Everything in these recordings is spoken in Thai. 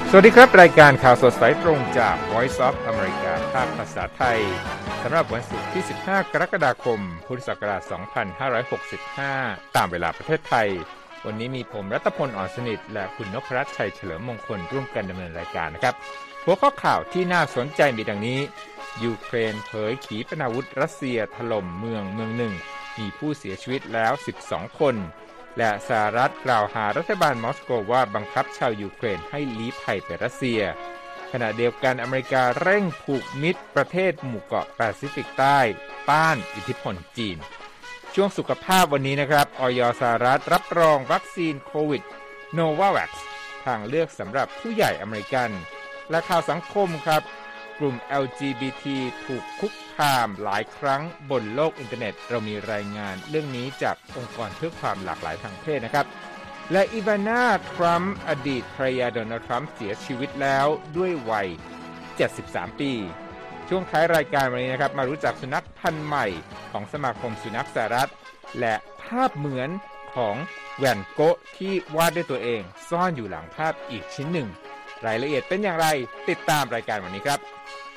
สวัสดีครับรายการข่าวสดสายตรงจาก Voice of America ภาคภาษาไทยสำหรับวันศุกร์ที่15กรกฎาคมพุทธศักราช2565ตามเวลาประเทศไทยวันนี้มีผมรัตพล อ่อนสนิทและคุณนพรัตน์ชัยเฉลิมมงคลร่วมกันดำเนินรายการนะครับหัวข้อข่าวที่น่าสนใจมีดังนี้ยูเครนเผยขีปนาวุธรัสเซียถล่มเมืองหนึ่งมีผู้เสียชีวิตแล้ว12คนและสหรัฐกล่าวหารัฐบาลมอสโกว่าบังคับชาวยูเครนให้ลี้ภัยไปรัสเซียขณะเดียวกันอเมริกาเร่งผูกมิตรประเทศหมู่เกาะแปซิฟิกใต้ต้านอิทธิพลจีนช่วงสุขภาพวันนี้นะครับอย.สหรัฐรับรองวัคซีนโควิดโนวาแว็กซ์ทางเลือกสำหรับผู้ใหญ่อเมริกันและข่าวสังคมครับกลุ่ม LGBT ถูกคุกคามหลายครั้งบนโลกอินเทอร์เน็ตเรามีรายงานเรื่องนี้จากองค์กรเพื่อความหลากหลายทางเพศนะครับและอีวาน่าทรัมป์อดีตภรรยาโดนัลด์ทรัมป์เสียชีวิตแล้วด้วยวัย73ปีช่วงท้ายรายการวันนี้นะครับมารู้จักสุนัขพันธุ์ใหม่ของสมาคมสุนัขสหรัฐและภาพเหมือนของแวนโกะที่วาดด้วยตัวเองซ่อนอยู่หลังภาพอีกชิ้นหนึ่งรายละเอียดเป็นอย่างไรติดตามรายการวันนี้ครับ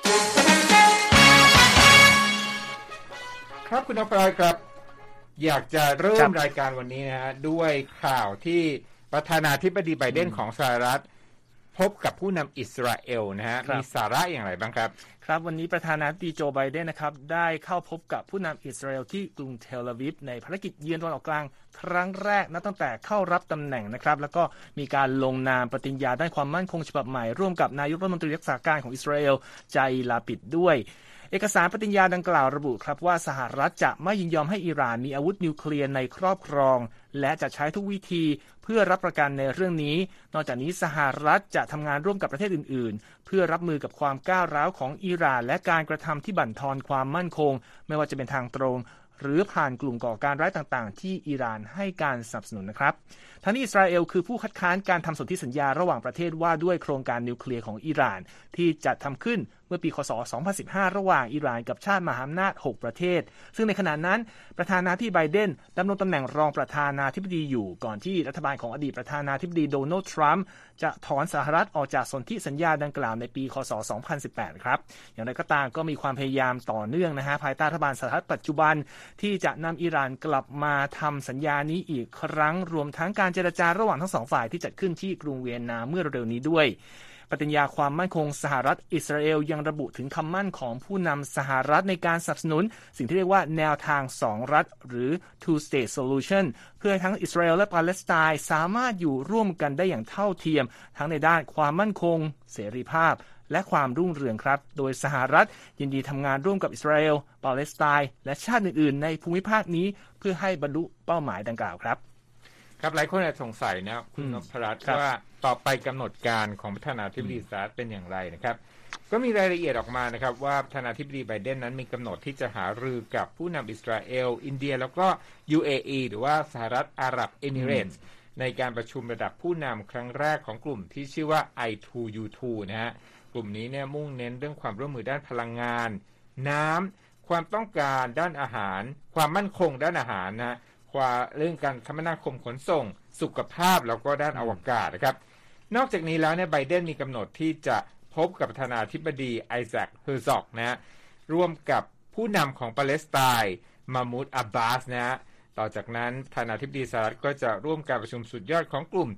ครับคุณนพรัตน์ครับอยากจะเริ่มรายการวันนี้นะฮะด้วยข่าวที่ประธานาธิบดีไบเดนของสหรัฐพบกับผู้นำอิสราเอลนะฮะมีสาระอย่างไรบ้างครับครับวันนี้ประธานาธิบดีโจไบเดนนะครับได้เข้าพบกับผู้นำอิสราเอลที่กรุงเทลอาวิฟในภารกิจเยือนตะวันออกกลางครั้งแรกนับตั้งแต่เข้ารับตำแหน่งนะครับแล้วก็มีการลงนามปฏิญญาด้านความมั่นคงฉบับใหม่ร่วมกับนายกรัฐมนตรีรักษาการของอิสราเอลไจลาปิดด้วยเอกสารปฏิญญาดังกล่าวระบุครับว่าสหรัฐจะไม่ยินยอมให้อิหร่านมีอาวุธนิวเคลียร์ในครอบครองและจะใช้ทุกวิธีเพื่อรับประกันในเรื่องนี้นอกจากนี้สหรัฐจะทำงานร่วมกับประเทศอื่นๆเพื่อรับมือกับความก้าวร้าวของอิหร่านและการกระทำที่บั่นทอนความมั่นคงไม่ว่าจะเป็นทางตรงหรือผ่านกลุ่มก่อการร้ายต่างๆที่อิหร่านให้การสนับสนุนนะครับทั้งนี้อิสราเอลคือผู้คัดค้านการทำสนธิสัญญาระหว่างประเทศว่าด้วยโครงการนิวเคลียร์ของอิหร่านที่จัดทำขึ้นเมื่อปีคศ2015ระหว่างอิหร่านกับชาติมหาอำนาจ6ประเทศซึ่งในขณะนั้นประธานาธิบดีไบเดนดำรงตำแหน่งรองประธานาธิบดีอยู่ก่อนที่รัฐบาลของอดีตประธานาธิบดีโดนัลด์ทรัมป์จะถอนสหรัฐออกจากสนธิสัญญาดังกล่าวในปีคศ2018ครับอย่างไรก็ตามก็มีความพยายามต่อเนื่องนะฮะภายใต้รัฐบาลสหรัฐปัจจุบันที่จะนำอิหร่านกลับมาทำสัญญานี้อีกครั้งรวมทั้งการเจรจาระหว่างทั้งสองฝ่ายที่จัดขึ้นที่กรุงเวียนนาเมื่อเร็วนี้ด้วยปฏิญญาความมั่นคงสหรัฐอิสราเอลยังระบุถึงคำมั่นของผู้นำสหรัฐในการสนับสนุนสิ่งที่เรียกว่าแนวทาง2รัฐหรือ two state solution เพื่อทั้งอิสราเอลและปาเลสไตน์สามารถอยู่ร่วมกันได้อย่างเท่าเทียมทั้งในด้านความมั่นคงเสรีภาพและความรุ่งเรืองครับโดยสหรัฐยินดีทำงานร่วมกับอิสราเอลปาเลสไตน์และชาติอื่นๆในภูมิภาคนี้เพื่อให้บรรลุเป้าหมายดังกล่าวครับครับหลายคนอาจสงสัยนะคุณนพรัตน์ว่าต่อไปกำหนดการของประธานาธิบดีสหรัฐเป็นอย่างไรนะครับก็มีรายละเอียดออกมานะครับว่าประธานาธิบดีไบเดนนั้นมีกำหนดที่จะหารือกับผู้นำอิสราเอลอินเดียแล้วก็ UAE หรือว่าสหรัฐอาหรับเอมิเรตส์ในการประชุมระดับผู้นำครั้งแรกของกลุ่มที่ชื่อว่า I2U2 นะฮะกลุ่มนี้เนี่ยมุ่งเน้นเรื่องความร่วมมือด้านพลังงานน้ำความต้องการด้านอาหารความมั่นคงด้านอาหารนะเรื่องการคมนาคมขนส่งสุขภาพแล้วก็ด้านอวกาศนะครับนอกจากนี้แล้วเนี่ยไบเดนมีกำหนดที่จะพบกับประธานาธิบดีไอแซคเฮอร์ซอกนะฮะร่วมกับผู้นำของปาเลสไตน์มามูดอับบาสนะฮะต่อจากนั้นประธานาธิบดีสหรัฐก็จะร่วมการประชุมสุดยอดของกลุ่ม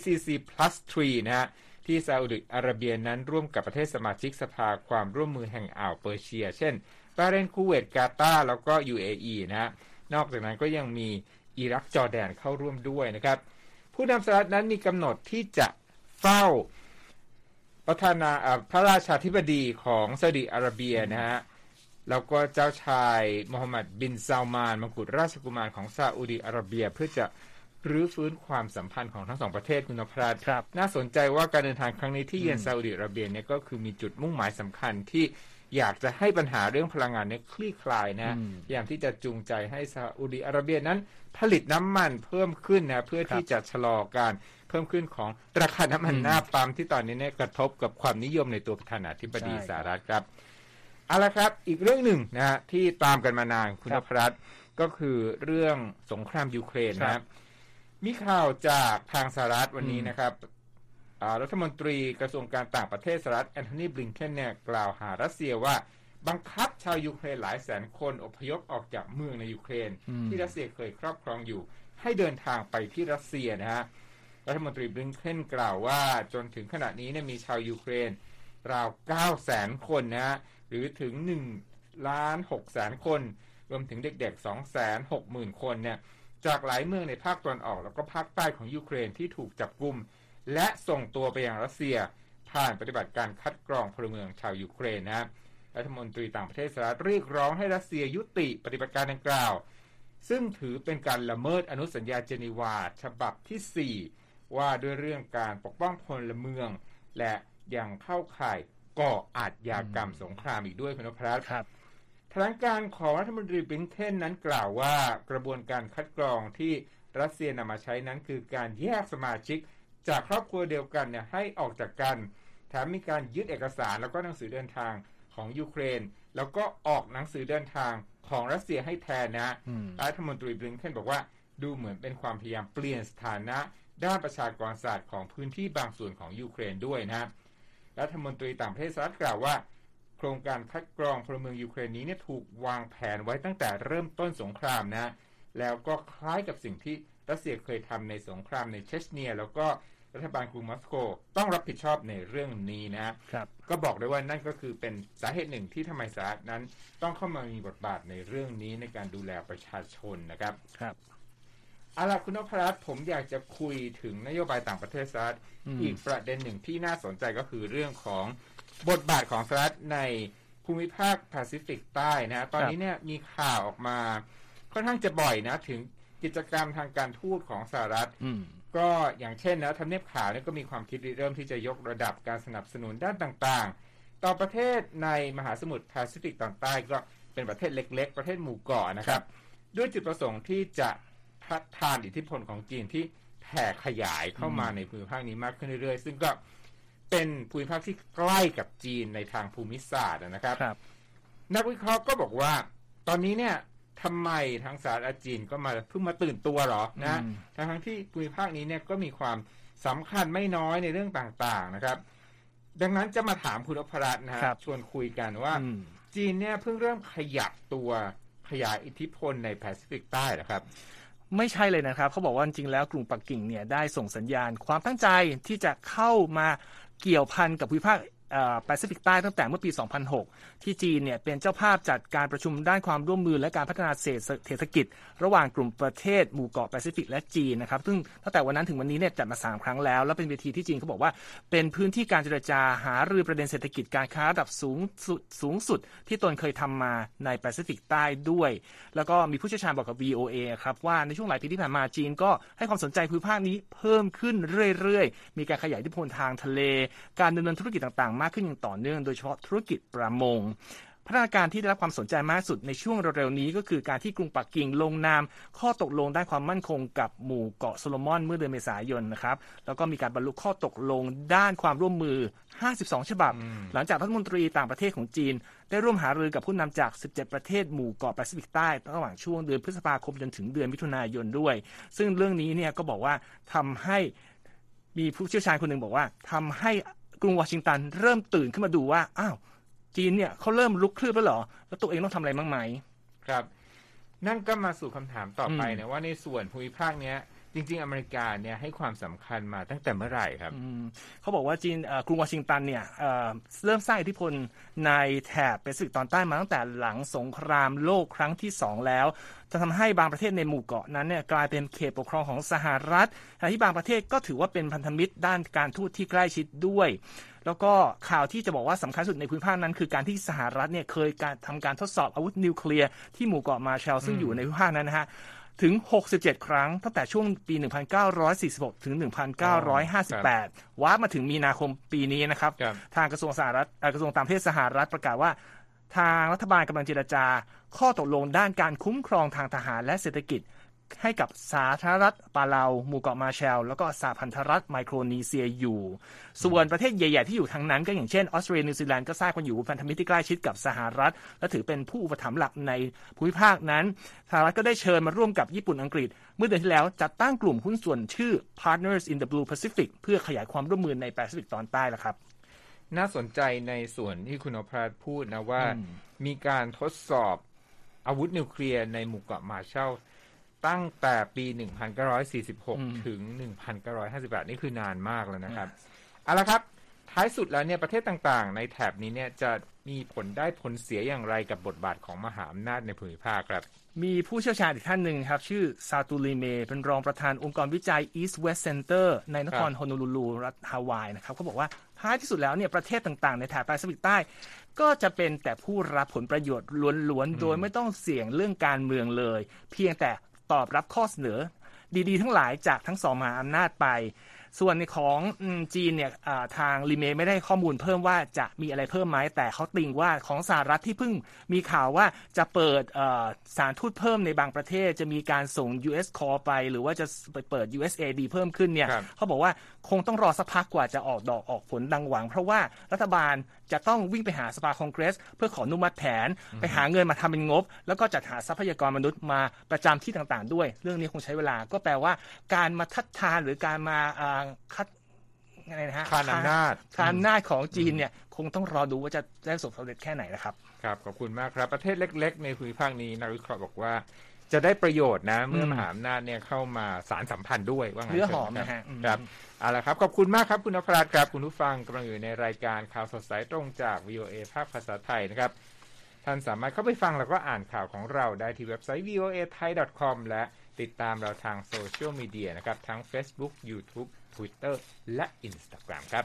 GCC+3 นะฮะที่ซาอุดิอาระเบียนั้นร่วมกับประเทศสมาชิกสภาความร่วมมือแห่งอ่าวเปอร์เซียเช่นบาห์เรนคูเวตกาตาร์แล้วก็ UAE นะฮะนอกจากนั้นก็ยังมีอิรักจอร์แดนเข้าร่วมด้วยนะครับผู้นำสหรัฐนั้นมีกำหนดที่จะเฝ้าพระราชาธิบดีของซาอุดิอาระเบียนะฮะแล้วก็เจ้าชายโมฮัมหมัดบินซาลมานมกุฎราชกุมารของซาอุดิอาระเบียเพื่อจะรื้อฟื้นความสัมพันธ์ของทั้งสองประเทศคุณนพรัตน์น่าสนใจว่าการเดินทางครั้งนี้ที่เยือนซาอุดิอาระเบียเนี่ยก็คือมีจุดมุ่งหมายสำคัญที่อยากจะให้ปัญหาเรื่องพลังงานเนี่ยคลี่คลายนะพยายามที่จะจูงใจให้ซาอุดิอาระเบียนั้นผลิตน้ำมันเพิ่มขึ้นนะเพื่อที่จะชะลอการเพิ่มขึ้นของราคาน้ำมันหน้าปั๊มที่ตอนนี้เนี่ยกระทบกับความนิยมในตัวประธานาธิบดีสหรัฐครับเอาละครับอีกเรื่องหนึ่งนะฮะที่ตามกันมานานคุณนพรัตน์ก็คือเรื่องสงครามยูเครนนะครับมีข่าวจากทางสหรัฐวันนี้นะครับรัฐมนตรีกระทรวงการต่างประเทศสหรัฐแอนโทนี บลิงเคนเนี่ยกล่าวหารัสเซียว่าบังคับชาวยูเครนหลายแสนคนอพยพออกจากเมืองในยูเครนที่รัสเซียเคยครอบครองอยู่ให้เดินทางไปที่รัสเซียนะฮะรัฐมนตรีบลิงเคนกล่าวว่าจนถึงขณะนี้เนี่ยมีชาวยูเครนราว 900,000 คนนะฮะหรือถึง 1,600,000 คนรวมถึงเด็กๆ 260,000 คนเนี่ยจากหลายเมืองในภาคตะวันออกแล้วก็ภาคใต้ของยูเครนที่ถูกจับกุมและส่งตัวไปยังรัสเซียผ่านปฏิบัติการคัดกรองพลเมืองชาวยูเครนนะรัฐมนตรีต่างประเทศสหรัฐเรียกร้องให้รัสเซียยุติปฏิบัติการดังกล่าวซึ่งถือเป็นการละเมิดอนุสัญญาเจนีวาฉบับที่ 4ว่าด้วยเรื่องการปกป้องพลเมืองและยังเข้าข่ายก่ออาชญากรรมสงครามอีกด้วยคุณนพรัตน์ครับแถลงการของรัฐมนตรีบลิงเคนนั้นกล่าวว่ากระบวนการคัดกรองที่รัสเซียนำมาใช้นั้นคือการแยกสมาชิกจากครอบครัวเดียวกันเนี่ยให้ออกจากกันแถมมีการยึดเอกสารแล้วก็หนังสือเดินทางของยูเครนแล้วก็ออกหนังสือเดินทางของรัสเซียให้แทนนะรัฐมนตรีบลิงเคนบอกว่าดูเหมือนเป็นความพยายามเปลี่ยนสถานะด้านประชากรศาสตร์ของพื้นที่บางส่วนของยูเครนด้วยนะรัฐมนตรีต่างประเทศสหรัฐกล่าวว่าโครงการคัดกรองพลเมืองยูเครนนี้เนี่ยถูกวางแผนไว้ตั้งแต่เริ่มต้นสงครามนะแล้วก็คล้ายกับสิ่งที่รัสเซียเคยทำในสงครามในเชชเนียแล้วก็รัฐบาลกรุงมอสโกต้องรับผิดชอบในเรื่องนี้นะครับก็บอกได้ว่านั่นก็คือเป็นสาเหตุหนึ่งที่ทำไมสหรัฐนั้นต้องเข้ามามีบทบาทในเรื่องนี้ในการดูแลประชาชนนะครับครับเอาล่ะคุณนพรัตน์ผมอยากจะคุยถึงนโยบายต่างประเทศสหรัฐอีกประเด็นหนึ่งที่น่าสนใจก็คือเรื่องของบทบาทของสหรัฐในภูมิภาคแปซิฟิกใต้นะตอนนี้เนี่ยมีข่าวออกมาค่อนข้างจะบ่อยนะถึงกิจกรรมทางการทูตของสหรัฐก็อย่างเช่นนะทำเนียบขาวเนี่ยก็มีความคิดเริ่มที่จะยกระดับการสนับสนุนด้านต่างๆต่อประเทศในมหาสมุทรแปซิฟิกตอนใต้ก็เป็นประเทศเล็กๆประเทศหมู่เกาะนะครับด้วยจุดประสงค์ที่จะทัดทานอิทธิพลของจีนที่แผ่ขยายเข้ามาในภูมิภาคนี้มากขึ้นเรื่อยๆซึ่งก็เป็นภูมิภาคที่ใกล้กับจีนในทางภูมิศาสตร์นะครับนักวิเคราะห์ก็บอกว่าตอนนี้เนี่ยทำไมทางสหรัฐและจีนก็เพิ่งมาตื่นตัวหรอนะทั้งที่ภูมิภาคนี้เนี่ยก็มีความสำคัญไม่น้อยในเรื่องต่างๆนะครับดังนั้นจะมาถามคุณนพรัตน์นะชวนคุยกันว่าจีนเนี่ยเพิ่งเริ่มขยับตัวขยายอิทธิพลในแปซิฟิกใต้เหรอครับไม่ใช่เลยนะครับเขาบอกว่าจริงๆแล้วกรุงปักกิ่งเนี่ยได้ส่งสัญญาณความตั้งใจที่จะเข้ามาเกี่ยวพันกับภูมิภาคแปซิฟิกใต้ตั้งแต่เมื่อปี 2006 ที่จีนเนี่ยเป็นเจ้าภาพจัดการประชุมด้านความร่วมมือและการพัฒนาเศรษฐกิจระหว่างกลุ่มประเทศหมู่เกาะแปซิฟิกและจีนนะครับซึ่งตั้งแต่วันนั้นถึงวันนี้เนี่ยจัดมา3ครั้งแล้วเป็นเวทีที่จีนเขาบอกว่าเป็นพื้นที่การเจรจาหารือประเด็นเศรษฐกิจการค้าระดับสูงสุดที่ตนเคยทำมาในแปซิฟิกใต้ด้วยแล้วก็มีผู้เชี่ยวชาญบอกกับ VOA ครับว่าในช่วงหลายปีที่ผ่านมาจีนก็ให้ความสนใจภูมิภาคนี้เพิ่มขึ้นเรื่อยๆมีการขยายอิทธิพลทางทะเลการดำเนินธุรกิจต่างๆมากขึ้นอย่างต่อเนื่องโดยเฉพาะธุรกิจประมงพัฒนาการที่ได้รับความสนใจมากสุดในช่วงเร็วๆนี้ก็คือการที่กรุงปักกิ่งลงนามข้อตกลงด้านความมั่นคงกับหมู่เกาะโซโลมอนเมื่อเดือนเมษายนนะครับแล้วก็มีการบรรลุข้อตกลงด้านความร่วมมือ52ฉบับหลังจากรัฐมนตรีต่างประเทศของจีนได้ร่วมหารือกับผู้นำจาก17ประเทศหมู่เกาะแปซิฟิกใต้ระหว่างช่วงเดือนพฤษภาคมจนถึงเดือนมิถุนายนด้วยซึ่งเรื่องนี้เนี่ยก็บอกว่าทำให้มีผู้เชี่ยวชาญคนหนึ่งบอกว่าทำให้กรุงวอชิงตันเริ่มตื่นขึ้นมาดูว่าอ้าวจีนเนี่ยเขาเริ่มลุกคืบแล้วเหรอแล้วตัวเองต้องทำอะไรบ้างไหมครับนั่นก็มาสู่คำถามต่อไปนะว่าในส่วนภูมิภาคเนี้ยจริงๆอเมริกาเนี่ยให้ความสำคัญมาตั้งแต่เมื่อไหร่ครับเขาบอกว่าจีนกรุงวอชิงตันเนี่ยเริ่มสร้างอิทธิพลในแถบแปซิฟิกตอนใต้มาตั้งแต่หลังสงครามโลกครั้งที่2แล้วจะทำให้บางประเทศในหมู่เกาะนั้นเนี่ยกลายเป็นเขตปกครองของสหรัฐขณะที่บางประเทศก็ถือว่าเป็นพันธมิตรด้านการทูตที่ใกล้ชิดด้วยแล้วก็ข่าวที่จะบอกว่าสำคัญสุดในภูมิภาคนั้นคือการที่สหรัฐเนี่ยเคยทำการทดสอบอาวุธนิวเคลียร์ที่หมู่เกาะมาร์แชลซึ่งอยู่ในภูมิภาคนั้นนะฮะถึง67ครั้งตั้งแต่ช่วงปี1946ถึง1958ว่ามาถึงมีนาคมปีนี้นะครับทางกระทรวงต่างประเทศสหรัฐประกาศว่าทางรัฐบาลกำลังเจรจาข้อตกลงด้านการคุ้มครองทางทหารและเศรษฐกิจให้กับสาธารณรัฐปาเลาหมู่เกาะมาร์แชลแล้วก็สหพันธรัฐไมโครนีเซียอยู่ส่วนประเทศใหญ่ๆที่อยู่ทางนั้นก็อย่างเช่นออสเตรเลียนิวซีแลนด์ก็ทราบกันอยู่พันธมิตรที่ใกล้ชิดกับสหรัฐและถือเป็นผู้อุปถัมภ์หลักในภูมิภาคนั้นสหรัฐก็ได้เชิญมาร่วมกับญี่ปุ่นอังกฤษเมื่อเดือนที่แล้วจัดตั้งกลุ่มหุ้นส่วนชื่อ Partners in the Blue Pacific เพื่อขยายความร่วมมือในแปซิฟิกตอนใต้ละครับน่าสนใจในส่วนที่คุณอภรพูดนะว่ามีการทดสอบอาวุธนิวเคลียร์ในหมู่เกาะมาร์แชลตั้งแต่ปี 1946 ถึง 1958 นี่คือนานมากแล้วนะครับเอาละครับท้ายสุดแล้วเนี่ยประเทศต่างๆในแถบนี้เนี่ยจะมีผลได้ผลเสียอย่างไรกับบทบาทของมหาอำนาจในภูมิภาคครับมีผู้เชี่ยวชาญอีกท่านหนึ่งครับชื่อซาตูริเมเป็นรองประธานองค์กรวิจัย East West Center ในนครโฮโนลูลูรัฐฮาวายนะครับเขาบอกว่าท้ายที่สุดแล้วเนี่ยประเทศต่างๆในแถบแปซิฟิกใต้ก็จะเป็นแต่ผู้รับผลประโยชน์ล้วนๆโดยไม่ต้องเสี่ยงเรื่องการเมืองเลยเพียงแต่ตอบรับข้อเสนอดีๆทั้งหลายจากทั้งสองมหาอำนาจไปส่วนในของจีนเนี่ยทางลิเมไม่ได้ข้อมูลเพิ่มว่าจะมีอะไรเพิ่มไหมแต่เขาติงว่าของสหรัฐที่เพิ่งมีข่าวว่าจะเปิดสถานทูตเพิ่มในบางประเทศจะมีการส่ง US Call ไปหรือว่าจะเปิด USAID เพิ่มขึ้นเนี่ยเขาบอกว่าคงต้องรอสักพักกว่าจะออกดอกออกผลดังหวังเพราะว่ารัฐบาลจะต้องวิ่งไปหาสภาคองเกรสเพื่อขออนุมัติแผนไปหาเงินมาทำเป็นงบแล้วก็จัดหาทรัพยากรมนุษย์มาประจำที่ต่างๆด้วยเรื่องนี้คงใช้เวลาก็แปลว่าการมาทัดทานหรือการมาคัดอะไรนะฮะคานอำนาจของจีนเนี่ยคงต้องรอดูว่าจะได้ประสบความสำเร็จแค่ไหนนะครับครับขอบคุณมากครับประเทศเล็กๆในภูมิภาคนี้นักวิเคราะห์บอกว่าจะได้ประโยชน์นะเมื่อมหาอำนาจเนี่ยเข้ามาสานสัมพันธ์ด้วยว่างั้นเนื้อหอมนะฮะครับเอาละครับขอบคุณมากครับคุณนพรัตน์ครับคุณผู้ฟังกำลังอยู่ในรายการข่าวสดสายตรงจาก VOA ภาคภาษาไทยนะครับท่านสามารถเข้าไปฟังแล้วก็อ่านข่าวของเราได้ที่เว็บไซต์ voathai.com และติดตามเราทางโซเชียลมีเดียนะครับทั้ง Facebook YouTube Twitter และ Instagram ครับ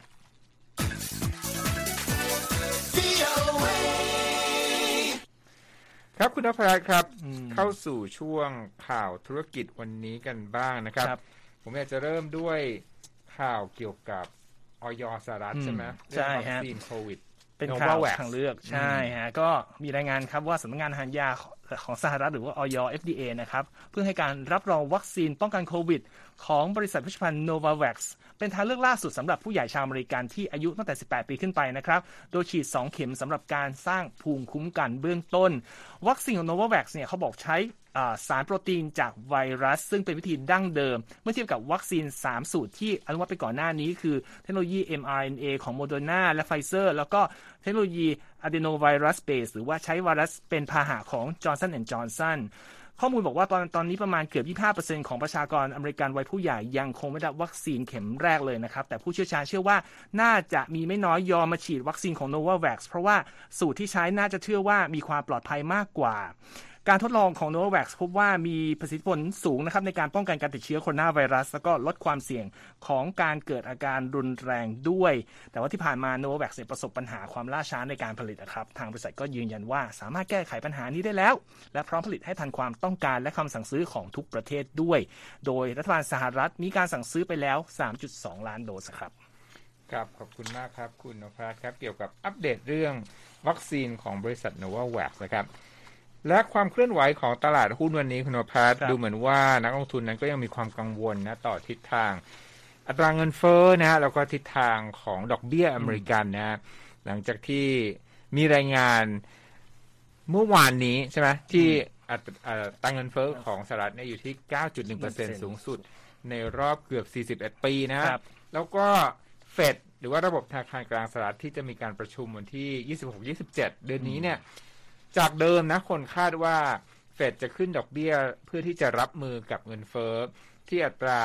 ครับคุณนพรัตน์ครับเข้าสู่ช่วงข่าวธุรกิจวันนี้กันบ้างนะครับผมอยากจะเริ่มด้วยข่าวเกี่ยวกับอย.สหรัฐใช่ไหมใช่ฮะวัคซีนโควิดเป็นข่าวทางเลือกใช่ฮะก็มีรายงานครับว่าสำนักงานอาหารยาของสหรัฐหรือว่าอย. FDA นะครับเพื่อให้การรับรองวัคซีนป้องกันโควิดของบริษัทเวชภัณฑ์ Novavax เป็นทางเลือกล่าสุดสำหรับผู้ใหญ่ชาวอเมริกันที่อายุตั้งแต่18 ปีขึ้นไปนะครับโดยฉีด2เข็มสำหรับการสร้างภูมิคุ้มกันเบื้องต้นวัคซีนของ Novavax เนี่ยเขาบอกใช้สารโปรตีนจากไวรัสซึ่งเป็นวิธีดั้งเดิมเมื่อเทียบกับวัคซีน3สูตรที่อนุมัติไปก่อนหน้านี้คือเทคโนโลยี mRNA ของ Moderna และ Pfizer แล้วก็เทคโนโลยี Adenovirus Base หรือว่าใช้ไวรัสเป็นพาหะของ Johnson & Johnson ข้อมูลบอกว่าตอนนี้ประมาณเกือบ 25% ของประชากรอเมริกันวัยผู้ใหญ่ยังคงไม่ได้วัคซีนเข็มแรกเลยนะครับแต่ผู้เชี่ยวชาญเชื่อว่าน่าจะมีไม่น้อยยอมมาฉีดวัคซีนของ Novavax เพราะว่าสูตรที่ใช้น่าจะเชื่อว่ามีความปลอดภัยมากกว่าการทดลองของ Novavax พบว่ามีประสิทธิผลสูงนะครับในการป้องกันการติดเชื้อโคโรนาไวรัสแล้วก็ลดความเสี่ยงของการเกิดอาการรุนแรงด้วยแต่ว่าที่ผ่านมา Novavax ประสบปัญหาความล่าช้าในการผลิตนะครับทางบริษัทก็ยืนยันว่าสามารถแก้ไขปัญหานี้ได้แล้วและพร้อมผลิตให้ทันความต้องการและคำสั่งซื้อของทุกประเทศด้วยโดยรัฐบาลสหรัฐมีการสั่งซื้อไปแล้ว 3.2 ล้านโดสครับครับขอบคุณมากครับคุณนพรัตน์ครับเกี่ยวกับอัปเดตเรื่องวัคซีนของบริษัท Novavax นะครับและความเคลื่อนไหวของตลาดหุ้นวันนี้คุณนพรัตน์ดูเหมือนว่านักลงทุนนั้นก็ยังมีความกังวลนะต่อทิศทางอัตราเงินเฟ้อนะแล้วก็ทิศทางของดอกเบี้ยอเมริกันนะหลังจากที่มีรายงานเมื่อวานนี้ใช่ไหมที่อัตราเงินเฟ้อของสหรัฐเนี่ยอยู่ที่ 9.1% สูงสุดในรอบเกือบ41ปีนะแล้วก็เฟดหรือว่าระบบธนาคารกลางสหรัฐที่จะมีการประชุมวันที่ 26-27 เดือนนี้เนี่ยจากเดิมนะคนคาดว่าเฟดจะขึ้นดอกเบี้ยเพื่อที่จะรับมือกับเงินเฟ้อที่อัตรา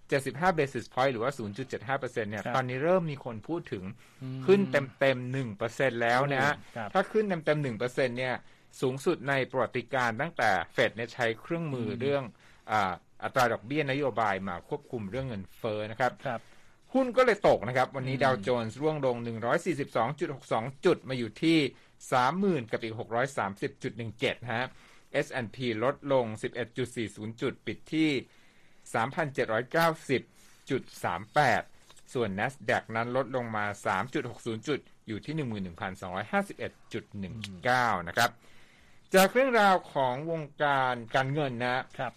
75 basis point หรือว่า 0.75% เนี่ยตอนนี้เริ่มมีคนพูดถึงขึ้นเต็ม 1% แล้วนะถ้าขึ้นเต็ม 1% เนี่ยสูงสุดในประวัติการตั้งแต่เฟดเนี่ยใช้เครื่องมือเรื่องอัตราดอกเบี้ยนโยบายมาควบคุมเรื่องเงินเฟ้อนะครับหุ้นก็เลยตกนะครับวันนี้ดาวโจนส์ร่วงลง 142.62 จุดมาอยู่ที่ 30,000 กับอีก 630.17 ฮะ S&P ลดลง 11.40 จุดปิดที่ 3,790.38 ส่วน NASDAQ นั้นลดลงมา 3.60 จุดอยู่ที่ 11,251.19 นะครับจากเรื่องราวของวงการการเงินนะครับ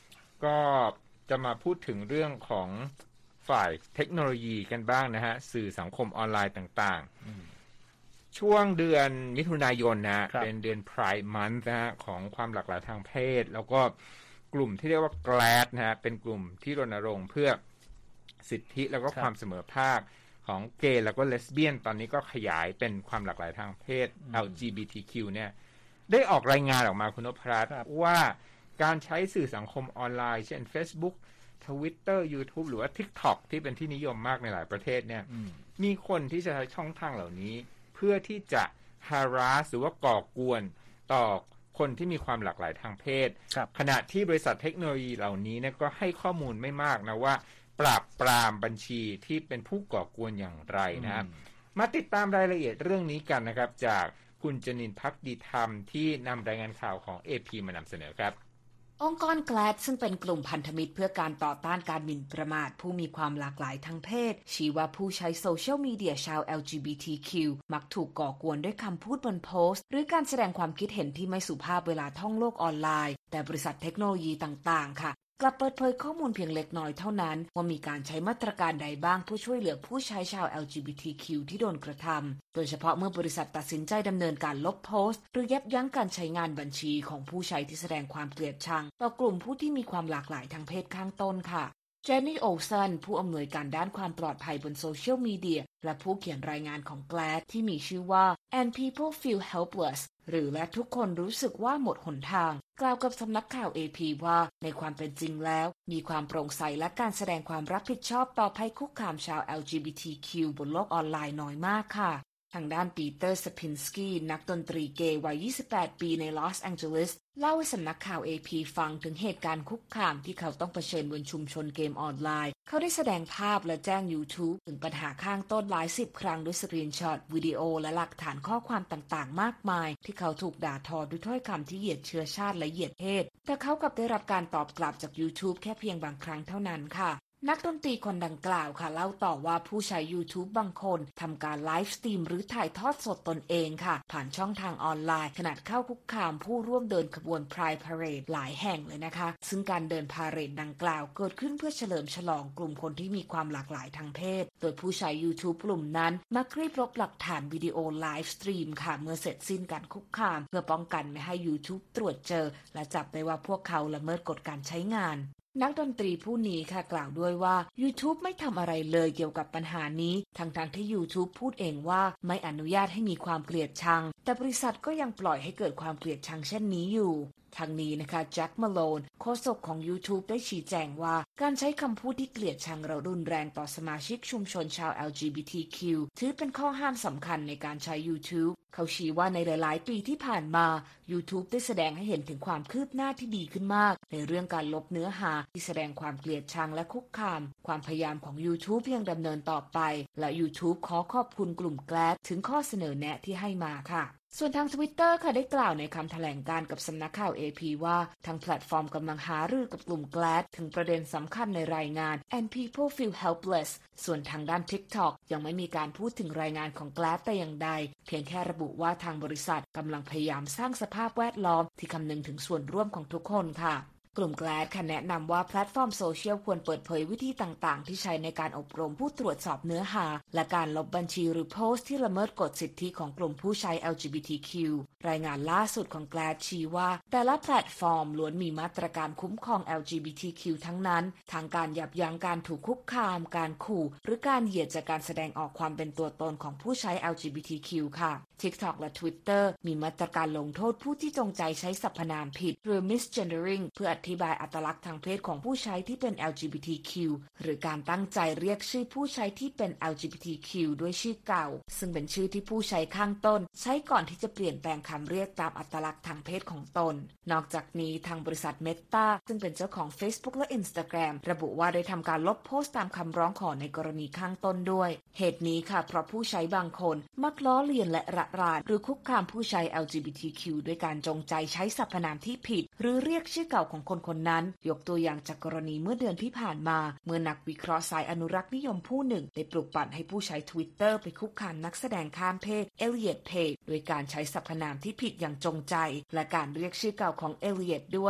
ก็จะมาพูดถึงเรื่องของฝ่ายเทคโนโลยีกันบ้างนะฮะสื่อสังคมออนไลน์ต่างๆช่วงเดือนมิถุนายนนะเป็นเดือน Pride Month นะฮะของความหลากหลายทางเพศแล้วก็กลุ่มที่เรียกว่า GLAAD นะฮะเป็นกลุ่มที่รณรงค์เพื่อสิทธิแล้วก็ความเสมอภาคของเกย์แล้วก็เลสเบี้ยนตอนนี้ก็ขยายเป็นความหลากหลายทางเพศ LGBTQ เนี่ยได้ออกรายงานออกมาคุณนพรัตน์ว่าการใช้สื่อสังคมออนไลน์เช่น Facebook Twitter YouTube หรือว่า TikTok ที่เป็นที่นิยมมากในหลายประเทศเนี่ยมีคนที่จะใช้ช่องทางเหล่านี้เพื่อที่จะ harass หรือว่าก่อกวนต่อคนที่มีความหลากหลายทางเพศขณะที่บริษัทเทคโนโลยีเหล่านี้เนี่ยก็ให้ข้อมูลไม่มากนะว่าปราบปรามบัญชีที่เป็นผู้ก่อกวนอย่างไรนะครับมาติดตามรายละเอียดเรื่องนี้กันนะครับจากคุณจนินทร์ ภักดีธรรมที่นำรายงานข่าวของ AP มานำเสนอครับองค์กร GLAAD ซึ่งเป็นกลุ่มพันธมิตรเพื่อการต่อต้านการหมิ่นประมาทผู้มีความหลากหลายทางเพศชี้ว่าผู้ใช้โซเชียลมีเดียชาว LGBTQ มักถูกก่อกวนด้วยคำพูดบนโพสต์หรือการแสดงความคิดเห็นที่ไม่สุภาพเวลาท่องโลกออนไลน์แต่บริษัทเทคโนโลยีต่างๆค่ะกลับเปิดเผยข้อมูลเพียงเล็กน้อยเท่านั้นว่ามีการใช้มาตรการใดบ้างเพื่อช่วยเหลือผู้ใช้ชาว LGBTQ ที่โดนกระทำโดยเฉพาะเมื่อบริษัทตัดสินใจดำเนินการลบโพสต์หรือยับยั้งการใช้งานบัญชีของผู้ใช้ที่แสดงความเกลียดชังต่อกลุ่มผู้ที่มีความหลากหลายทางเพศข้างต้นค่ะเจนนี่ โอลสันผู้อำนวยการด้านความปลอดภัยบนโซเชียลมีเดียและผู้เขียนรายงานของ GLAAD ที่มีชื่อว่า And People Feel Helpless หรือและทุกคนรู้สึกว่าหมดหนทางกล่าวกับสำนักข่าว AP ว่าในความเป็นจริงแล้วมีความโปร่งใสและการแสดงความรับผิดชอบต่อภัยคุกคามชาว LGBTQ บนโลกออนไลน์น้อยมากค่ะทางด้านปีเตอร์ สพินสกี้นักดนตรีเกย์วัย 28 ปีในลอสแองเจลิสเล่าให้สำนักข่าว AP ฟังถึงเหตุการณ์คุกคามที่เขาต้องเผชิญบนชุมชนเกมออนไลน์เขาได้แสดงภาพและแจ้ง YouTube ถึงปัญหาข้างต้นหลาย10 ครั้งด้วยสกรีนช็อตวิดีโอและหลักฐานข้อความต่างๆมากมายที่เขาถูกด่าทอด้วยถ้อยคำที่เหยียดเชื้อชาติและเหยียดเพศแต่เขากลับได้รับการตอบกลับจาก YouTube แค่เพียงบางครั้งเท่านั้นค่ะนักดนตรีคนดังกล่าวค่ะเล่าต่อว่าผู้ใช้ YouTube บางคนทำการไลฟ์สตรีมหรือถ่ายทอดสดตนเองค่ะผ่านช่องทางออนไลน์ขณะเข้าคุกคามผู้ร่วมเดินขบวน Pride Parade หลายแห่งเลยนะคะซึ่งการเดินพาเหรดดังกล่าวเกิดขึ้นเพื่อเฉลิมฉลองกลุ่มคนที่มีความหลากหลายทางเพศโดยผู้ใช้ YouTube กลุ่มนั้นมักรีบลบหลักฐานวิดีโอไลฟ์สตรีมค่ะเมื่อเสร็จสิ้นการคุกคามเพื่อป้องกันไม่ให้ YouTube ตรวจเจอและจับได้ว่าพวกเขาละเมิดกฎการใช้งานนักดนตรีผู้นี้ค่ะกล่าวด้วยว่า YouTube ไม่ทำอะไรเลยเกี่ยวกับปัญหานี้ทั้งที่ YouTube พูดเองว่าไม่อนุญาตให้มีความเกลียดชังแต่บริษัทก็ยังปล่อยให้เกิดความเกลียดชังเช่นนี้อยู่ทางนี้นะคะแจ็ค มาโลนโฆษกของ YouTube ได้ชี้แจงว่าการใช้คำพูดที่เกลียดชังและรุนแรงต่อสมาชิกชุมชนชาว LGBTQ ถือเป็นข้อห้ามสำคัญในการใช้ YouTube เขาชี้ว่าในหลายๆปีที่ผ่านมา YouTube ได้แสดงให้เห็นถึงความคืบหน้าที่ดีขึ้นมากในเรื่องการลบเนื้อหาที่แสดงความเกลียดชังและคุกคามความพยายามของ YouTube ยังดำเนินต่อไปและ YouTube ขอขอบคุณกลุ่ม GLAAD ถึงข้อเสนอแนะที่ให้มาค่ะส่วนทาง Twitter ค่ะได้กล่าวในคำแถลงการกับสำนักข่าว AP ว่าทางแพลตฟอร์มกำลังหารือกับกลุ่ม GLAAD ถึงประเด็นสำคัญในรายงาน And People Feel Helpless ส่วนทางด้าน TikTok ยังไม่มีการพูดถึงรายงานของ GLAAD แต่อย่างใดเพียงแค่ระบุว่าทางบริษัทกำลังพยายามสร้างสภาพแวดล้อมที่คำนึงถึงส่วนร่วมของทุกคนค่ะกลุ่ม GLAAD ค่ะแนะนำว่าแพลตฟอร์มโซเชียลควรเปิดเผยวิธีต่างๆที่ใช้ในการอบรมผู้ตรวจสอบเนื้อหาและการลบบัญชีหรือโพสต์ที่ละเมิดกฎสิทธิของกลุ่มผู้ใช้ LGBTQ รายงานล่าสุดของ GLAAD ชี้ว่าแต่ละแพลตฟอร์มล้วนมีมาตรการคุ้มครอง LGBTQ ทั้งนั้นทางการยับยั้งการถูกคุกคามการขู่หรือการเหยียดจากการแสดงออกความเป็นตัวตนของผู้ใช้ LGBTQ ค่ะ TikTok และ Twitter มีมาตรการลงโทษผู้ที่จงใจใช้สรรพนามผิดหรือ misgendering เพื่ออธิบายอัตลักษณ์ทางเพศของผู้ใช้ที่เป็น LGBTQ หรือการตั้งใจเรียกชื่อผู้ใช้ที่เป็น LGBTQ ด้วยชื่อเก่าซึ่งเป็นชื่อที่ผู้ใช้ข้างต้นใช้ก่อนที่จะเปลี่ยนแปลงคำเรียกตามอัตลักษณ์ทางเพศของตนนอกจากนี้ทางบริษัท Meta ซึ่งเป็นเจ้าของ Facebook และ Instagram ระบุว่าได้ทำการลบโพสต์ตามคำร้องขอในกรณีข้างต้นด้วยเหตุนี้ค่ะเพราะผู้ใช้บางคนมักล้อเลียนและระรานหรือคุกคามผู้ใช้ LGBTQ ด้วยการจงใจใช้สรรพนามที่ผิดหรือเรียกชื่อเก่าของคนนั้นยกตัวอย่างจากกรณีเมื่อเดือนที่ผ่านมาเมื่อนักวิเคราะห์สายอนุรักษ์นิยมผู้หนึ่งได้ปลุกปั่นให้ผู้ใช้ Twitter ไปคุกคามนักแสดงข้ามเพศเอเลียตเพจโดยการใช้สรรพนามที่ผิดอย่างจงใจและการเรียกชื่อเก่าของเอเลียตด้วย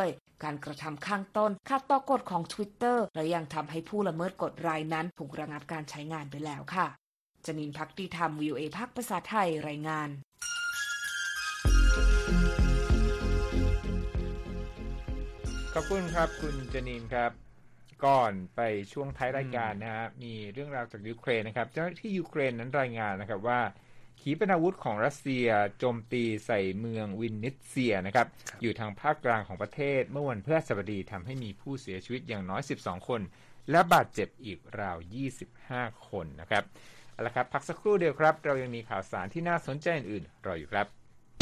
การกระทำข้างต้นขัดต่อกฎของ Twitter และยังทำให้ผู้ละเมิดกฎรายนั้นถูกระงับการใช้งานไปแล้วค่ะจนินท์ ภักดีธรรม VOA ภาคภาษาไทยรายงานขอบคุณครับคุณจนินครับก่อนไปช่วงท้ายรายการนะฮะมีเรื่องราวจากยูเครนนะครับเจ้าหน้าที่ยูเครนนั้นรายงานนะครับว่าขีปนาวุธของรัสเซียโจมตีใส่เมืองวินนิตเซียนะครับอยู่ทางภาคกลางของประเทศเมื่อวันพฤหัสบดีทำให้มีผู้เสียชีวิตอย่างน้อย12คนและบาดเจ็บอีกราว25คนนะครับเอาละครับพักสักครู่เดียวครับเรายังมีข่าวสารที่น่าสนใจอื่นๆรออยู่ครับ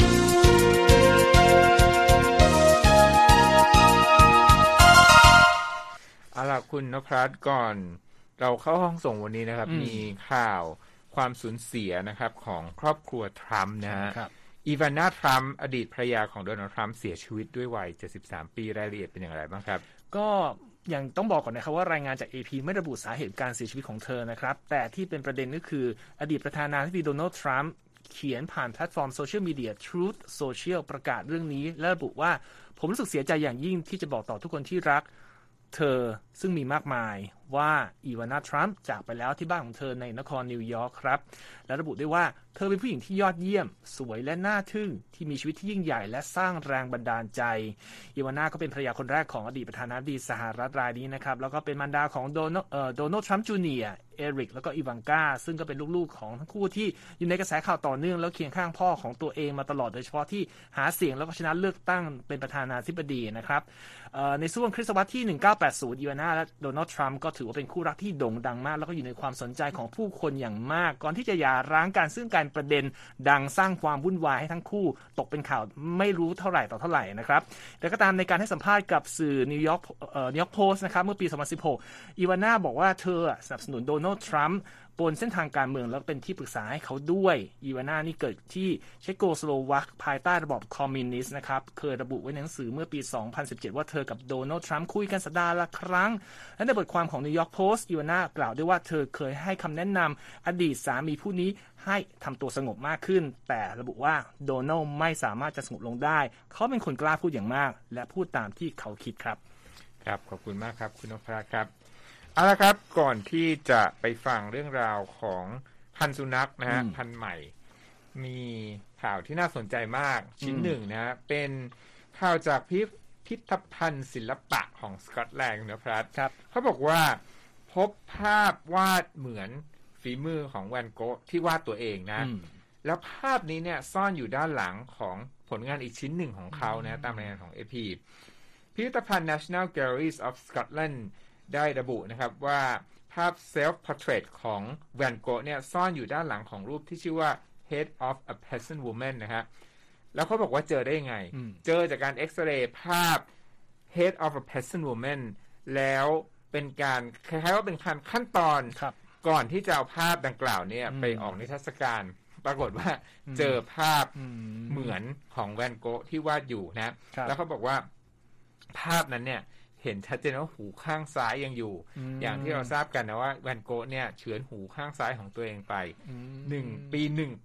เอาล่ะคุณนพรัตน์ก่อนเราเข้าห้องส่งวันนี้นะครับมีข่าวความสูญเสียนะครับของครอบครัวทรัมป์นะฮะอีวาน่าทรัมป์อดีตภรรยาของโดนัลด์ทรัมป์เสียชีวิตด้วยวัย73ปีรายละเอียดเป็นอย่างไรบ้างครับก็ยังต้องบอกก่อนนะครับว่ารายงานจาก AP ไม่ระบุสาเหตุการเสียชีวิตของเธอนะครับแต่ที่เป็นประเด็นก็คืออดีตประธานาธิบดีโดนัลด์ทรัมป์เขียนผ่านแพลตฟอร์มโซเชียลมีเดีย Truth Social ประกาศเรื่องนี้และระบุว่าผมรู้สึกเสียใจอย่างยิ่งที่จะบอกต่อทุกคนที่รักเธอซึ่งมีมากมายว่าอีวาน่าทรัมป์จากไปแล้วที่บ้านของเธอในนครนิวยอร์กครับและระบุด้วยว่าเธอเป็นผู้หญิงที่ยอดเยี่ยมสวยและน่าทึ่งที่มีชีวิตที่ยิ่งใหญ่และสร้างแรงบันดาลใจอีวาน่าก็เป็นภรรยาคนแรกของอดีตประธานาธิบดีสหรัฐรายนี้นะครับแล้วก็เป็นมารดาของโดนัลด์ทรัมป์จูเนียร์เอริกแล้วก็อีวานกาซึ่งก็เป็นลูกๆของทั้งคู่ที่อยู่ในกระแสข่าวต่อเนื่องแล้วเคียงข้างพ่อของตัวเองมาตลอดโดยเฉพาะที่หาเสียงแล้วก็ชนะเลือกตั้งเป็นประธานาธิบดีนะครับในช่วงคริสตวรรษที่1980อีวาน่าและโดนัลด์ทรัมป์ก็ถือว่าเป็นคู่รักที่โด่งดังมากแล้วก็อยู่ในความสนใจของผู้คนอย่างมากก่อนที่จะหย่าร้างกันซึ่งการประเด็นดังสร้างความวุ่นวายให้ทั้งคู่ตกเป็นข่าวไม่รู้เท่าไหร่ต่อเท่าไหร่นะครับแต่ก็ตามในการให้สัมภาษณ์กับสื่อนิวยอร์กโพสต์นะครับเมื่อปี2016อีวาน่าบอกว่าเธอสนับสนุนโดนัลด์ทรัมป์บนเส้นทางการเมืองแล้วเป็นที่ปรึกษาให้เขาด้วยอีวาน่านี่เกิดที่เชโกสโลวาคภายใต้ระบอบคอมมิวนิสต์นะครับเคยระบุไว้ในหนังสือเมื่อปี2017ว่าเธอกับโดนัลด์ทรัมป์คุยกันสัปดาห์ละครั้งและในบทความของนิวยอร์กโพสต์อีวาน่ากล่าวด้วยว่าเธอเคยให้คำแนะนำอดีตสามีผู้นี้ให้ทำตัวสงบมากขึ้นแต่ระบุว่าโดนัลด์ไม่สามารถจะสงบลงได้เขาเป็นคนกล้าพูดอย่างมากและพูดตามที่เขาคิดครับครับขอบคุณมากครับคุณนพรัตน์ครับเอาละครับก่อนที่จะไปฟังเรื่องราวของพันธุ์สุนัขนะฮะพันธุ์ใหม่มีข่าวที่น่าสนใจมากชิ้นหนึ่งนะฮะเป็นข่าวจากพิพิธภัณฑ์ศิลปะของสกอตแลนด์นะครับเขาบอกว่าพบภาพวาดเหมือนฝีมือของแวนโกะที่วาดตัวเองนะแล้วภาพนี้เนี่ยซ่อนอยู่ด้านหลังของผลงานอีกชิ้นหนึ่งของเขานะตามรายงานของ AP พิพิธภัณฑ์ National Galleries of Scotlandได้ระบุนะครับว่าภาพ self portrait ของแวนโกะเนี่ยซ่อนอยู่ด้านหลังของรูปที่ชื่อว่า Head of a Peasant Woman นะฮะแล้วเขาบอกว่าเจอได้ยังไงเจอจากการเอ็กซเรย์ภาพ Head of a Peasant Woman แล้วเป็นการคล้ายๆว่าเป็นขั้นตอนก่อนที่จะเอาภาพดังกล่าวเนี่ยไปออกนิทรรศการปรากฏว่าเจอภาพเหมือนของแวนโกะที่วาดอยู่นะแล้วเขาบอกว่าภาพนั้นเนี่ยเห็นชัดเจนว่าหูข้างซ้ายยังอยู่อย่างที่เราทราบกันนะว่าแวนโกะเนี่ยเฉือนหูข้างซ้ายของตัวเองไปปี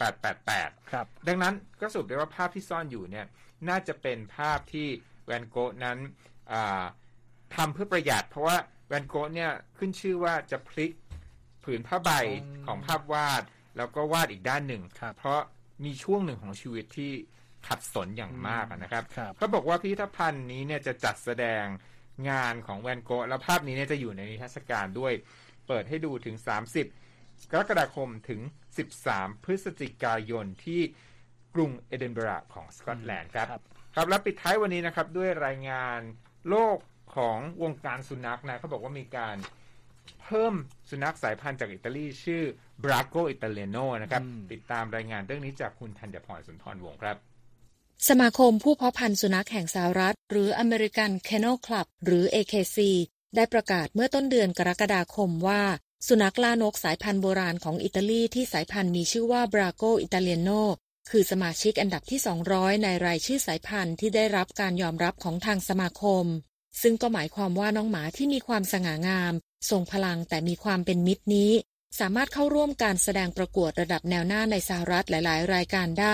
1888ครับดังนั้นก็สรุปได้ว่าภาพที่ซ่อนอยู่เนี่ยน่าจะเป็นภาพที่แวนโกะนั้นทำเพื่อประหยัดเพราะว่าแวนโกะเนี่ยขึ้นชื่อว่าจะพลิกผืนผ้าใบของภาพวาดแล้วก็วาดอีกด้านหนึ่งเพราะมีช่วงหนึ่งของชีวิตที่ขัดสนอย่างมากนะครับเขาบอกว่าพิพิธภัณฑ์นี้เนี่ยจะจัดแสดงงานของแวนโกะแล้วภาพนี้เนี่ยจะอยู่ในนิทรรศการด้วยเปิดให้ดูถึง30กรกฎาคมถึง13พฤศจิกายนที่กรุงเอดินบะระของสกอตแลนด์ครับแล้วปิดท้ายวันนี้นะครับด้วยรายงานโลกของวงการสุนัขนะเขาบอกว่ามีการเพิ่มสุนัขสายพันธุ์จากอิตาลีชื่อบราโกอิตาเลโนนะครับติดตามรายงานเรื่องนี้จากคุณธัญพรสุนทรวงศ์ครับสมาคมผู้เพาะพันธุ์สุนัขแห่งสหรัฐหรือ American Kennel Club หรือ AKC ได้ประกาศเมื่อต้นเดือนกรกฎาคมว่าสุนัขล่านกสายพันธุ์โบราณของอิตาลีที่สายพันธุ์มีชื่อว่า Braco Italiano คือสมาชิกอันดับที่200ในรายชื่อสายพันธุ์ที่ได้รับการยอมรับของทางสมาคมซึ่งก็หมายความว่าน้องหมาที่มีความสง่างามทรงพลังแต่มีความเป็นมิตรนี้สามารถเข้าร่วมการแสดงประกวดระดับแนวหน้าในสหรัฐหลายๆรายการได้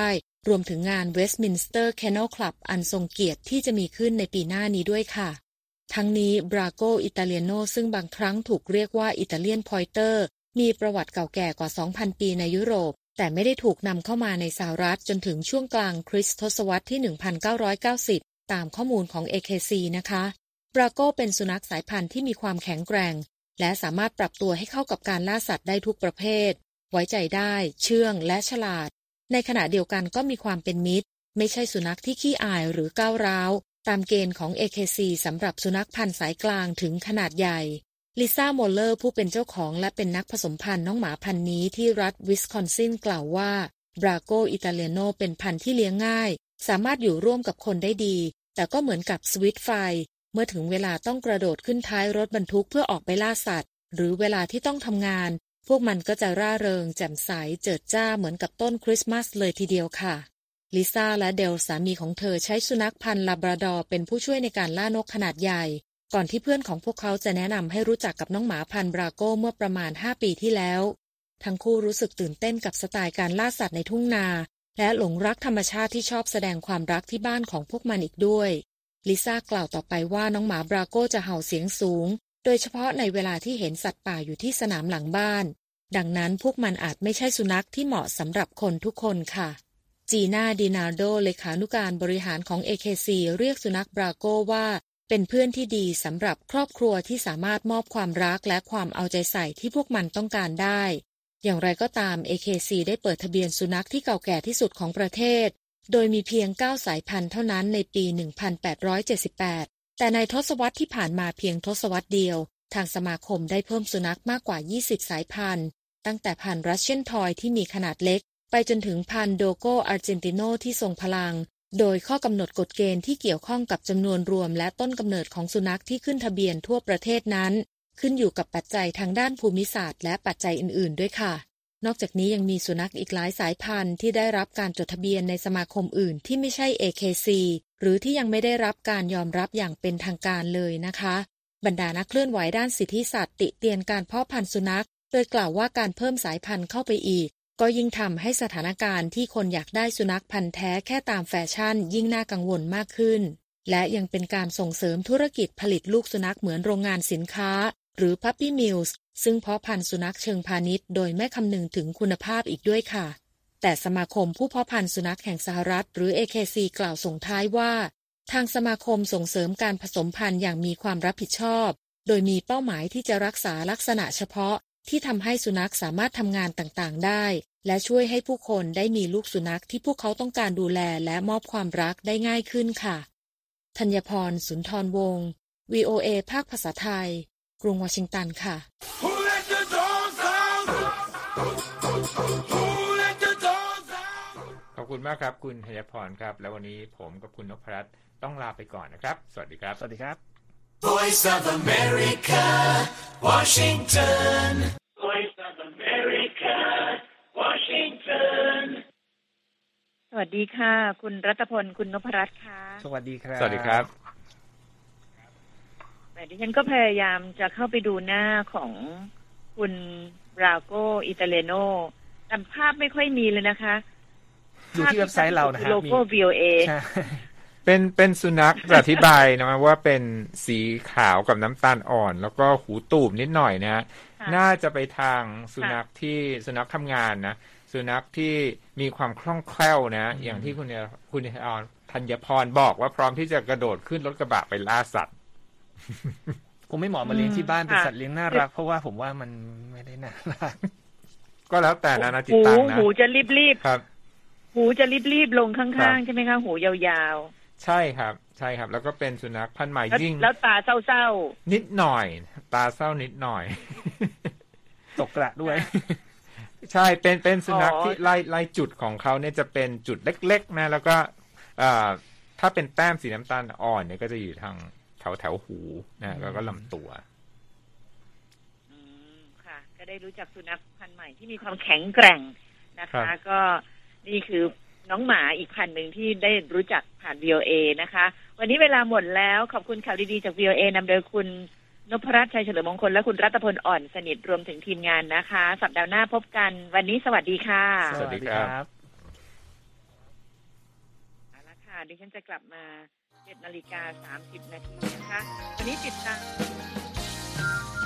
รวมถึงงาน Westminster Kennel Club อันทรงเกียรติที่จะมีขึ้นในปีหน้านี้ด้วยค่ะทั้งนี้บราโกอิตาเลียโนซึ่งบางครั้งถูกเรียกว่าอิตาเลียนพอยเตอร์มีประวัติเก่าแก่กว่า 2,000 ปีในยุโรปแต่ไม่ได้ถูกนำเข้ามาในสหรัฐจนถึงช่วงกลางคริสตศตวรรษที่ 1990 ตามข้อมูลของ AKC นะคะบราโกเป็นสุนัขสายพันธุ์ที่มีความแข็งแกร่งและสามารถปรับตัวให้เข้ากับการล่าสัตว์ได้ทุกประเภทไว้ใจได้เชื่องและฉลาดในขณะเดียวกันก็มีความเป็นมิตรไม่ใช่สุนัขที่ขี้อายหรือก้าวร้าวตามเกณฑ์ของ AKC สำหรับสุนัขพันธุ์สายกลางถึงขนาดใหญ่ลิซ่าโมลเลอร์ผู้เป็นเจ้าของและเป็นนักผสมพันธุ์น้องหมาพันธุ์นี้ที่รัฐวิสคอนซินกล่าวว่าบราโกอิตาเลียโนเป็นพันธุ์ที่เลี้ยงง่ายสามารถอยู่ร่วมกับคนได้ดีแต่ก็เหมือนกับสวิตไฟเมื่อถึงเวลาต้องกระโดดขึ้นท้ายรถบรรทุกเพื่อออกไปล่าสัตว์หรือเวลาที่ต้องทำงานพวกมันก็จะร่าเริงแจ่มใสเจิดจ้าเหมือนกับต้นคริสต์มาสเลยทีเดียวค่ะลิซ่าและเดลสามีของเธอใช้สุนัขพันธุ์ลาบราดอร์เป็นผู้ช่วยในการล่านกขนาดใหญ่ก่อนที่เพื่อนของพวกเขาจะแนะนำให้รู้จักกับน้องหมาพันธุ์บราโกเมื่อประมาณ5 ปีที่แล้วทั้งคู่รู้สึกตื่นเต้นกับสไตล์การล่าสัตว์ในทุ่งนาและหลงรักธรรมชาติที่ชอบแสดงความรักที่บ้านของพวกมันอีกด้วยลิซ่ากล่าวต่อไปว่าน้องหมาบราโกจะเห่าเสียงสูงโดยเฉพาะในเวลาที่เห็นสัตว์ป่าอยู่ที่สนามหลังบ้านดังนั้นพวกมันอาจไม่ใช่สุนัขที่เหมาะสำหรับคนทุกคนค่ะจีน่าดินาร์โดเลขานุการบริหารของ AKC เรียกสุนัขบราโกว่าเป็นเพื่อนที่ดีสำหรับครอบครัวที่สามารถมอบความรักและความเอาใจใส่ที่พวกมันต้องการได้อย่างไรก็ตาม AKC ได้เปิดทะเบียนสุนัขที่เก่าแก่ที่สุดของประเทศโดยมีเพียง9 สายพันธุ์เท่านั้นในปี 1878 แต่ในทศวรรษที่ผ่านมาเพียงทศวรรษเดียวทางสมาคมได้เพิ่มสุนัขมากกว่า20 สายพันธุ์ตั้งแต่พันธุ์รัสเชียนทอยที่มีขนาดเล็กไปจนถึงพันธุ์โดโกอาร์เจนติโนที่ทรงพลังโดยข้อกำหนดกฎเกณฑ์ที่เกี่ยวข้องกับจำนวนรวมและต้นกำเนิดของสุนัขที่ขึ้นทะเบียนทั่วประเทศนั้นขึ้นอยู่กับปัจจัยทางด้านภูมิศาสตร์และปัจจัยอื่นๆด้วยค่ะนอกจากนี้ยังมีสุนัขอีกหลายสายพันธุ์ที่ได้รับการจดทะเบียนในสมาคมอื่นที่ไม่ใช่ AKC หรือที่ยังไม่ได้รับการยอมรับอย่างเป็นทางการเลยนะคะบรรดานักเคลื่อนไหวด้านสิทธิสัตว์ติเตียนการเพาะพันธุ์สุนัขโดยกล่าวว่าการเพิ่มสายพันธุ์เข้าไปอีกก็ยิ่งทำให้สถานการณ์ที่คนอยากได้สุนัขพันธุ์แท้แค่ตามแฟชั่นยิ่งน่ากังวลมากขึ้นและยังเป็นการส่งเสริมธุรกิจผลิตลูกสุนัขเหมือนโรงงานสินค้าหรือ Puppy Mills ซึ่งเพาะพันธุ์สุนัขเชิงพาณิชย์โดยไม่คำนึงถึงคุณภาพอีกด้วยค่ะแต่สมาคมผู้เพาะพันธุ์สุนัขแห่งสหรัฐหรือ AKC กล่าวส่งท้ายว่าทางสมาคมส่งเสริมการผสมพันธุ์อย่างมีความรับผิดชอบโดยมีเป้าหมายที่จะรักษาลักษณะเฉพาะที่ทำให้สุนัขสามารถทำงานต่างๆได้และช่วยให้ผู้คนได้มีลูกสุนัขที่พวกเขาต้องการดูแลและมอบความรักได้ง่ายขึ้นค่ะธัญพร สุนทรวงศ์ VOA ภาคภาษาไทยกรุงวอชิงตันค่ะขอบคุณมากครับคุณธัญพรครับแล้ววันนี้ผมกับคุณนพรัตน์ต้องลาไปก่อนนะครับสวัสดีครับสวัสดีครับ Voice of America Washington Voice of America Washington สวัสดีค่ะคุณรัตพลคุณนพรัตน์ค่ะสวัสดีครับสวัสดีครับแต่ดิฉันก็พยายามจะเข้าไปดูหน้าของคุณบราโกอิตาเลโนแต่ภาพไม่ค่อยมีเลยนะคะดูที่เว็บไซต์เรานะครับโลโก้ VOA เป็นสุนัขอธิบายนะว่าเป็นสีขาวกับน้ำตาลอ่อนแล้วก็หูตูบนิดหน่อยนะน่าจะไปทางสุนัขทำงานนะสุนัขที่มีความคล่องแคล่วนะอย่างที่คุณธัญพรบอกว่าพร้อมที่จะกระโดดขึ้นรถกระบะไปล่าสัตว์คงไม่เหมาะมาเลี้ยงที่บ้านเป็นสัตว์เลี้ยงน่ารักเพราะว่าผมว่ามันไม่ได้น่ารักก็แล้วแต่นานาจิตตังนะหูจะรีบครับหูจะรีบลงข้างๆใช่ไหมคะหูยาวๆใช่ครับแล้วก็เป็นสุนัขพันธุ์ใหม่ยิ่งแล้วตาเศร้าๆนิดหน่อยตาเศร้านิดหน่อยตกกระด้วยใช่เป็นสุนัขที่ไล่จุดของเขาเนี่ยจะเป็นจุดเล็กๆนะแล้วก็ถ้าเป็นแต้มสีน้ำตาลอ่อนเนี่ยก็จะอยู่ทางแถวหูนะแล้วก็ลำตัวค่ะก็ได้รู้จักสุนัขพันธุ์ใหม่ที่มีความแข็งแกร่งนะคะก็นี่คือน้องหมาอีกพันธุ์หนึ่งที่ได้รู้จักผ่าน VOA นะคะวันนี้เวลาหมดแล้วขอบคุณข่าวดีๆจาก VOA นำโดยคุณนพรัตน์ชัยเฉลิมมงคลและคุณรัตพลอ่อนสนิทรวมถึงทีมงานนะคะสัปดาห์หน้าพบกันวันนี้สวัสดีค่ะสวัสดีครับดิฉันจะกลับมา7:30 น.นะคะวันนี้ติดตาม